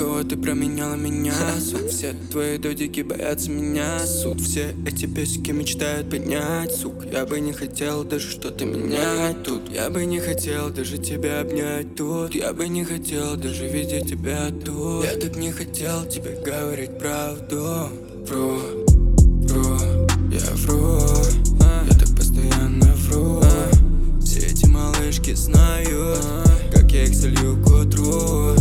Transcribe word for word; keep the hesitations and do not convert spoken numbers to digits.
кого ты променяла меня. Суд, все твои додики боятся меня. Суд, все эти песики мечтают поднять. Сук, я бы не хотел даже что-то менять тут. Я бы не хотел даже тебя обнять тут. Я бы не хотел даже видеть тебя тут. Я так не хотел тебе говорить правду. Вру, вру, я вру. Я так постоянно вру. Все эти малышки знают, как я их солью к утру.